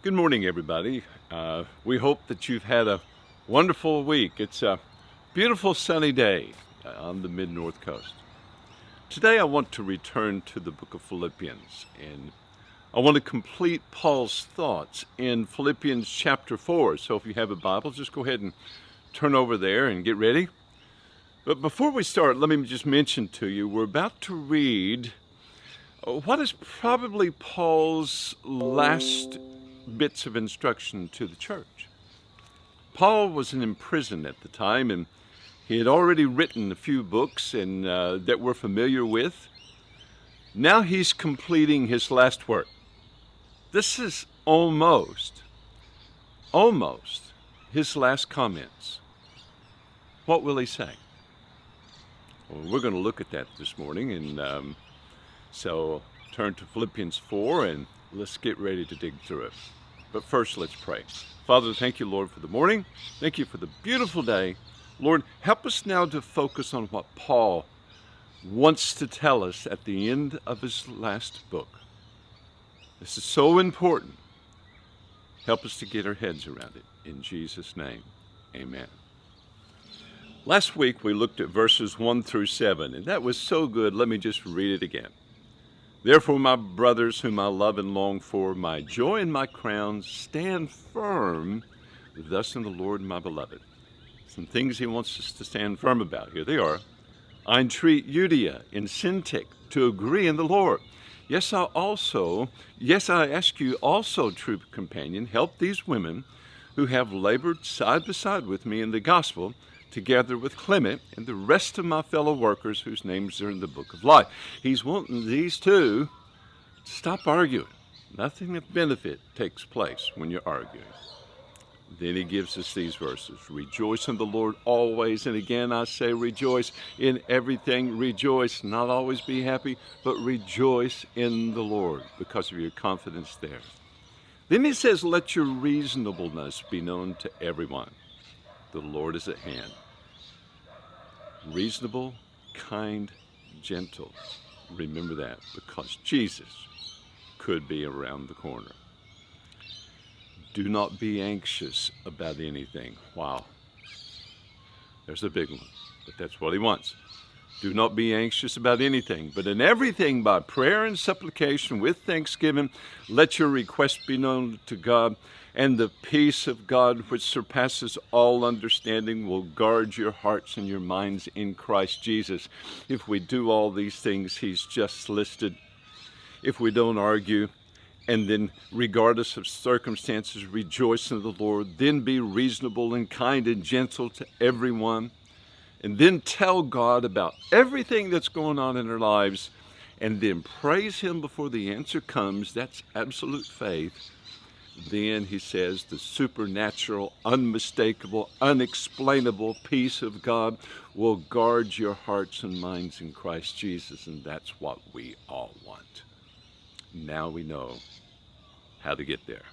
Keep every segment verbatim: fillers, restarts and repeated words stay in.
Good morning, everybody. Uh, we hope that you've had a wonderful week. It's a beautiful sunny day on the mid-north coast. Today I want to return to the book of Philippians, and I want to complete Paul's thoughts in Philippians chapter four. So if you have a Bible, just go ahead and turn over there and get ready. But before we start, let me just mention to you, we're about to read what is probably Paul's last bits of instruction to the church. Paul was in prison at the time, and he had already written a few books and uh, that we're familiar with. Now he's completing his last work. This is almost, almost his last comments. What will he say? Well, we're going to look at that this morning, and um, so turn to Philippians four and let's get ready to dig through it. But first, let's pray. Father, thank you, Lord, for the morning. Thank you for the beautiful day. Lord, help us now to focus on what Paul wants to tell us at the end of his last book. This is so important. Help us to get our heads around it. In Jesus' name, amen. Last week, we looked at verses one through seven, and that was so good. Let me just read it again. Therefore, my brothers, whom I love and long for, my joy and my crown, stand firm thus in the Lord, my beloved. Some things he wants us to stand firm about. Here they are. I entreat Euodia and Syntyche to agree in the Lord. Yes, I also, yes, I ask you also, true companion, help these women who have labored side by side with me in the gospel, together with Clement and the rest of my fellow workers whose names are in the book of life. He's wanting these two to stop arguing. Nothing of benefit takes place when you're arguing. Then he gives us these verses. Rejoice in the Lord always. And again, I say rejoice in everything. Rejoice, not always be happy, but rejoice in the Lord because of your confidence there. Then he says, let your reasonableness be known to everyone. The Lord is at hand. Reasonable, kind, gentle. Remember that, because Jesus could be around the corner. Do not be anxious about anything. Wow. There's a big one, but that's what he wants. Do not be anxious about anything, but in everything by prayer and supplication with thanksgiving, let your requests be known to God, and the peace of God, which surpasses all understanding, will guard your hearts and your minds in Christ Jesus. If we do all these things he's just listed, if we don't argue, and then regardless of circumstances, rejoice in the Lord, then be reasonable and kind and gentle to everyone, and then tell God about everything that's going on in our lives, and then praise him before the answer comes. That's absolute faith. Then he says the supernatural, unmistakable, unexplainable peace of God will guard your hearts and minds in Christ Jesus, and that's what we all want. Now we know how to get there.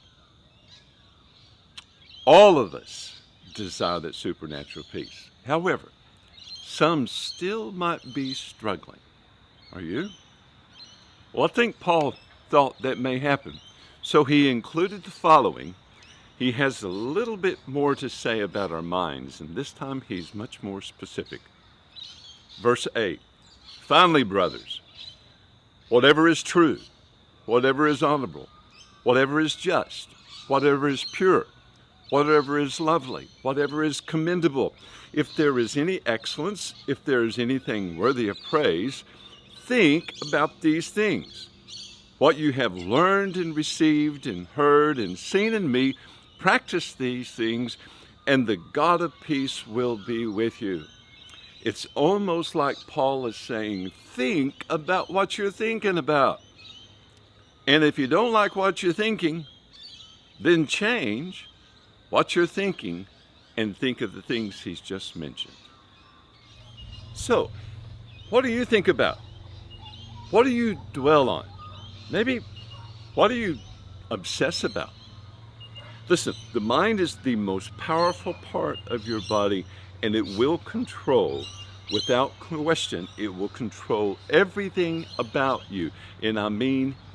All of us desire that supernatural peace. However, some still might be struggling. Are you? Well, I think Paul thought that may happen. So he included the following. He has a little bit more to say about our minds, and this time he's much more specific. Verse eight, finally, brothers, whatever is true, whatever is honorable, whatever is just, whatever is pure, whatever is lovely, whatever is commendable, if there is any excellence, if there is anything worthy of praise, think about these things. What you have learned and received and heard and seen in me, practice these things, and the God of peace will be with you. It's almost like Paul is saying, think about what you're thinking about. And if you don't like what you're thinking, then change what you're thinking and think of the things he's just mentioned. So, what do you think about? What do you dwell on? Maybe, what do you obsess about? Listen, the mind is the most powerful part of your body, and it will control, without question, it will control everything about you. And I mean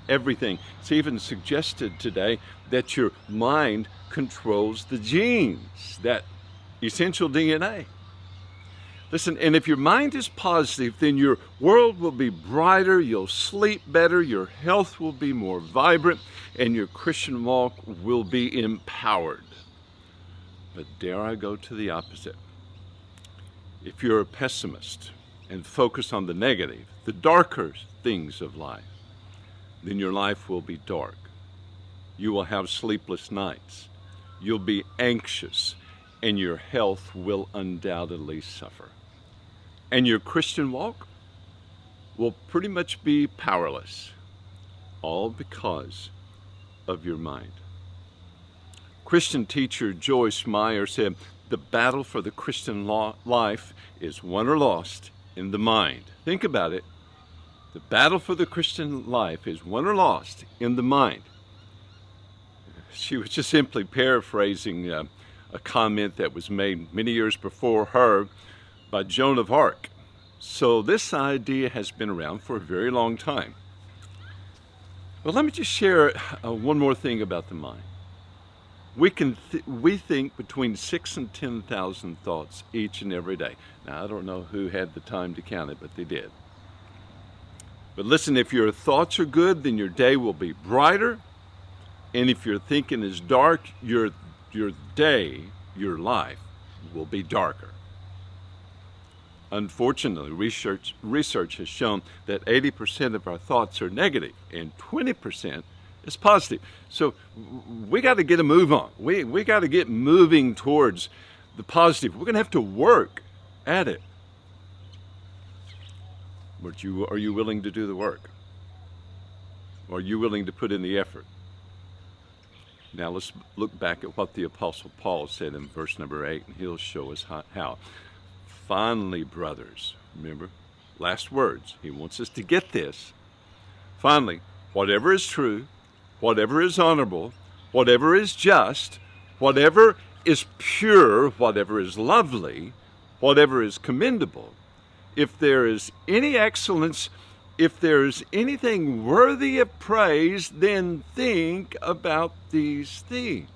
everything. It's even suggested today that your mind controls the genes, that essential D N A. Listen, and if your mind is positive, then your world will be brighter, you'll sleep better, your health will be more vibrant, and your Christian walk will be empowered. But dare I go to the opposite? If you're a pessimist and focus on the negative, the darker things of life, then your life will be dark. You will have sleepless nights. You'll be anxious, and your health will undoubtedly suffer. And your Christian walk will pretty much be powerless, all because of your mind. Christian teacher Joyce Meyer said, "The battle for the Christian life is won or lost in the mind." Think about it. The battle for the Christian life is won or lost in the mind. She was just simply paraphrasing uh, a comment that was made many years before her by Joan of Arc. So this idea has been around for a very long time. Well, let me just share uh, one more thing about the mind. We can th- we think between six and ten thousand thoughts each and every day. Now, I don't know who had the time to count it, but they did. But listen, if your thoughts are good, then your day will be brighter. And if your thinking is dark, your your day, your life, will be darker. Unfortunately, research research has shown that eighty percent of our thoughts are negative and twenty percent is positive. So we got to get a move on. We we got to get moving towards the positive. We're going to have to work at it. But you are you willing to do the work? Are you willing to put in the effort? Now let's look back at what the Apostle Paul said in verse number eight, and he'll show us how. Finally, brothers, remember, last words. He wants us to get this. Finally, whatever is true, whatever is honorable, whatever is just, whatever is pure, whatever is lovely, whatever is commendable, if there is any excellence, if there is anything worthy of praise, then think about these things.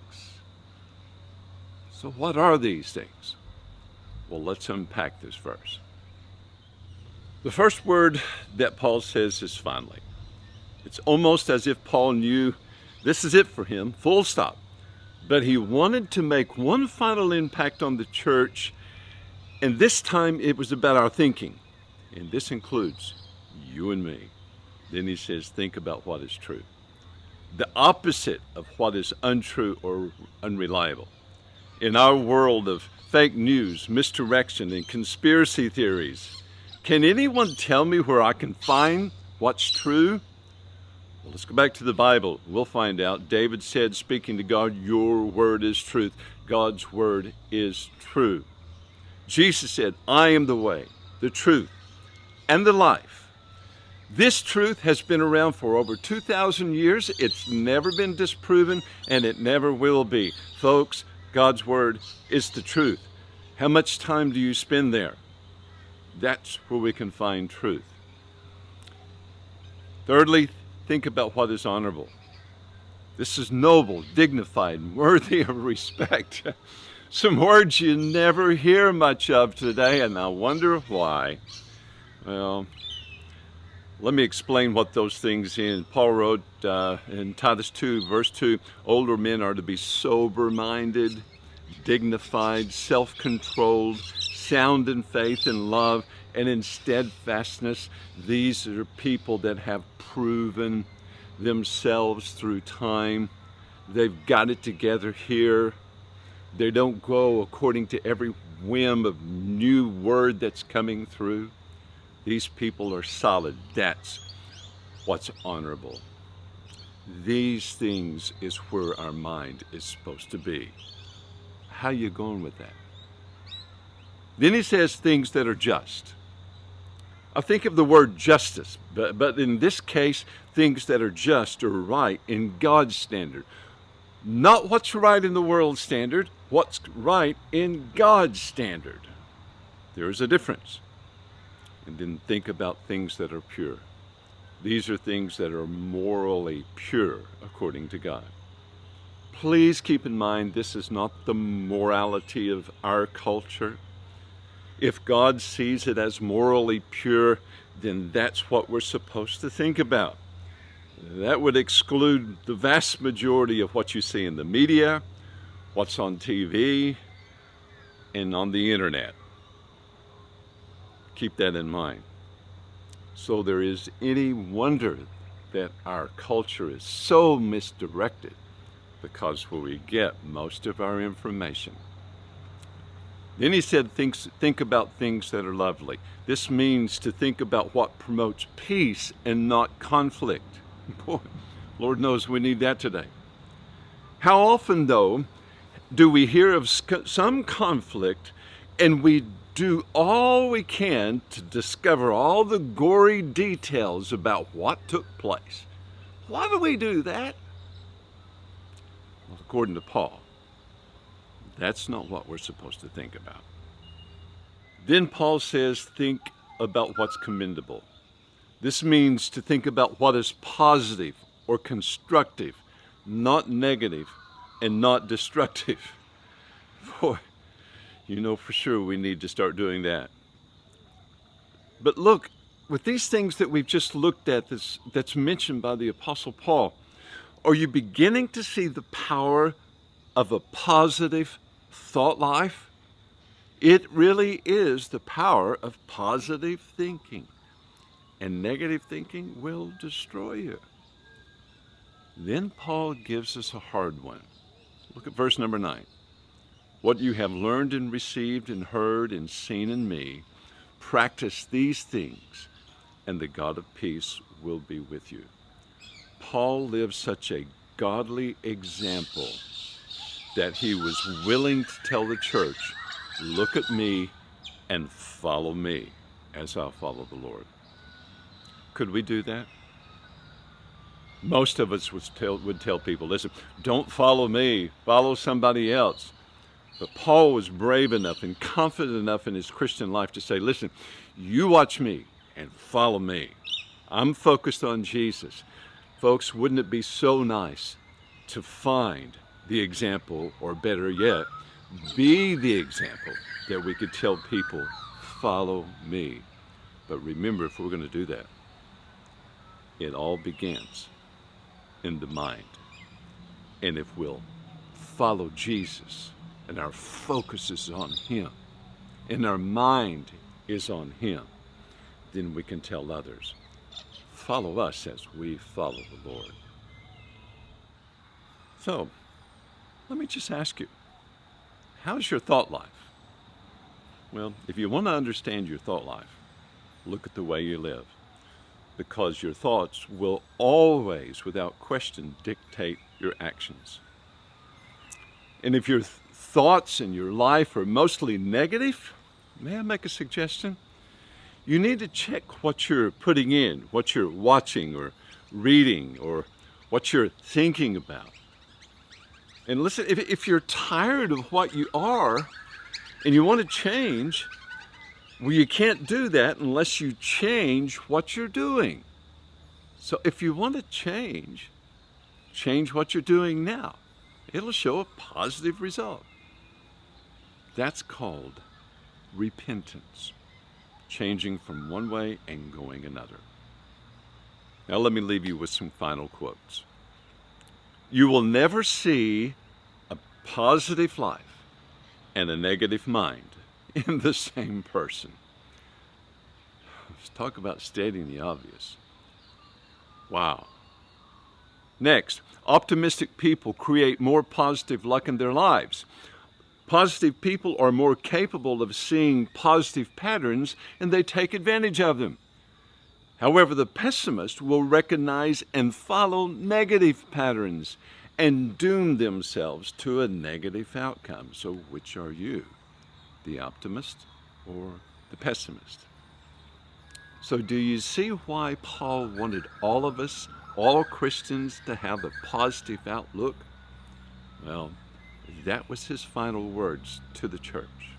So what are these things? Well, let's unpack this verse. The first word that Paul says is finally. It's almost as if Paul knew this is it for him, full stop. But he wanted to make one final impact on the church, and this time it was about our thinking. And this includes you and me. Then he says, think about what is true. The opposite of what is untrue or unreliable. In our world of fake news, misdirection, and conspiracy theories, can anyone tell me where I can find what's true? Well, let's go back to the Bible. We'll find out. David said, speaking to God, your word is truth. God's word is true. Jesus said, I am the way, the truth, and the life. This truth has been around for over two thousand years. It's never been disproven, and it never will be. Folks, God's word is the truth. How much time do you spend there? That's where we can find truth. Thirdly, think about what is honorable. This is noble, dignified, worthy of respect. Some words you never hear much of today, and I wonder why. Well, let me explain what those things in. Paul wrote uh, in Titus two, verse two, older men are to be sober-minded, dignified, self-controlled, sound in faith and love, and in steadfastness. These are people that have proven themselves through time. They've got it together here. They don't go according to every whim of new word that's coming through. These people are solid. That's what's honorable. These things is where our mind is supposed to be. How are you going with that? Then he says things that are just. I think of the word justice, but, but in this case, things that are just or right in God's standard. Not what's right in the world's standard, what's right in God's standard. There is a difference. And then think about things that are pure. These are things that are morally pure according to God. Please keep in mind this is not the morality of our culture. If God sees it as morally pure, then that's what we're supposed to think about. That would exclude the vast majority of what you see in the media, what's on T V, and on the internet. Keep that in mind. So there is any wonder that our culture is so misdirected, because where we get most of our information. Then he said, think, think about things that are lovely. This means to think about what promotes peace and not conflict. Boy, Lord knows we need that today. How often, though, do we hear of some conflict and we do all we can to discover all the gory details about what took place? Why do we do that? Well, according to Paul, that's not what we're supposed to think about. Then Paul says, think about what's commendable. This means to think about what is positive or constructive, not negative and not destructive. Boy, you know for sure we need to start doing that. But look, with these things that we've just looked at, this, that's mentioned by the Apostle Paul, are you beginning to see the power of a positive thought life? It really is the power of positive thinking. And negative thinking will destroy you. Then Paul gives us a hard one. Look at verse number nine. What you have learned and received and heard and seen in me, practice these things, and the God of peace will be with you. Paul lived such a godly example that he was willing to tell the church, look at me and follow me as I follow the Lord. Could we do that? Most of us would tell, would tell people, listen, don't follow me, follow somebody else. But Paul was brave enough and confident enough in his Christian life to say, listen, you watch me and follow me. I'm focused on Jesus. Folks, wouldn't it be so nice to find the example, or better yet, be the example that we could tell people, follow me. But remember, if we're going to do that, it all begins in the mind. And if we'll follow Jesus, and our focus is on him, and our mind is on him, then we can tell others, follow us as we follow the Lord. So, let me just ask you, how's your thought life? Well, if you want to understand your thought life, look at the way you live, because your thoughts will always, without question, dictate your actions. And if your th- thoughts in your life are mostly negative, may I make a suggestion? You need to check what you're putting in, what you're watching or reading, or what you're thinking about. And listen, if, if you're tired of what you are and you want to change, well, you can't do that unless you change what you're doing. So if you want to change, change what you're doing now. It'll show a positive result. That's called repentance, changing from one way and going another. Now let me leave you with some final quotes. You will never see a positive life and a negative mind in the same person. Let's talk about stating the obvious. Wow. Next, optimistic people create more positive luck in their lives. Positive people are more capable of seeing positive patterns, and they take advantage of them. However, the pessimist will recognize and follow negative patterns and doom themselves to a negative outcome. So which are you, the optimist or the pessimist? So do you see why Paul wanted all of us, all Christians, to have a positive outlook? Well, that was his final words to the church.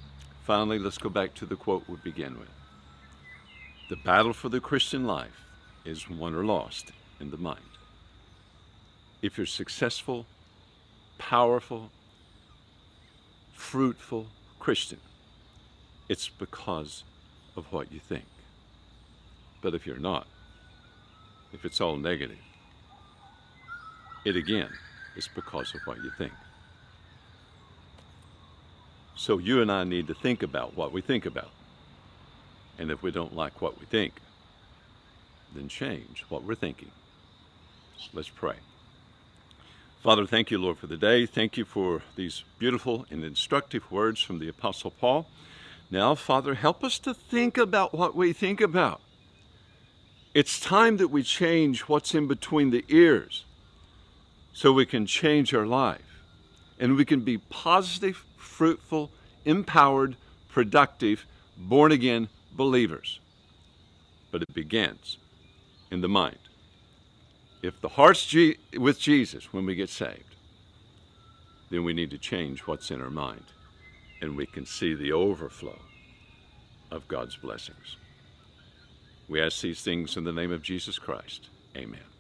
Finally, let's go back to the quote we began with. The battle for the Christian life is won or lost in the mind. If you're successful, powerful, fruitful Christian, it's because of what you think. But if you're not, if it's all negative, it again is because of what you think. So you and I need to think about what we think about. And if we don't like what we think, then change what we're thinking. Let's pray. Father, thank you, Lord, for the day. Thank you for these beautiful and instructive words from the Apostle Paul. Now, Father, help us to think about what we think about. It's time that we change what's in between the ears so we can change our life and we can be positive, fruitful, empowered, productive, born-again believers. But it begins in the mind. If the heart's G- with Jesus when we get saved, then we need to change what's in our mind, and we can see the overflow of God's blessings. We ask these things in the name of Jesus Christ. Amen.